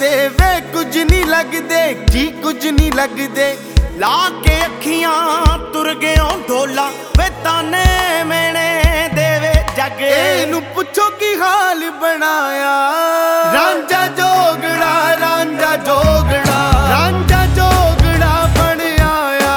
लगदे वे कुछ नहीं लगदे जी कुछ नहीं लगदे। ला के अखियां तुर गए ढोला वे ताने मैंने देवे जगे। एनू पुछो की हाल बनाया रांझा जोगड़ा रांझा जोगड़ा रांझा जोगड़ा बन आया।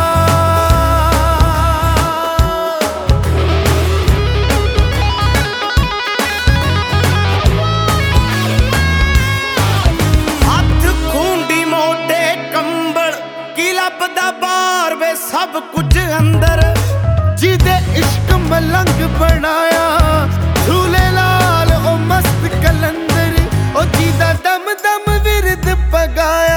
हाथ खूंडी मोटे कंबल की लभदा बार वे सब कुछ अंदर जिदे इश्क मलंग बनाया। झूले लाल ओ मस्त कलंदर ओ जिदा दम दम विरद पगाया।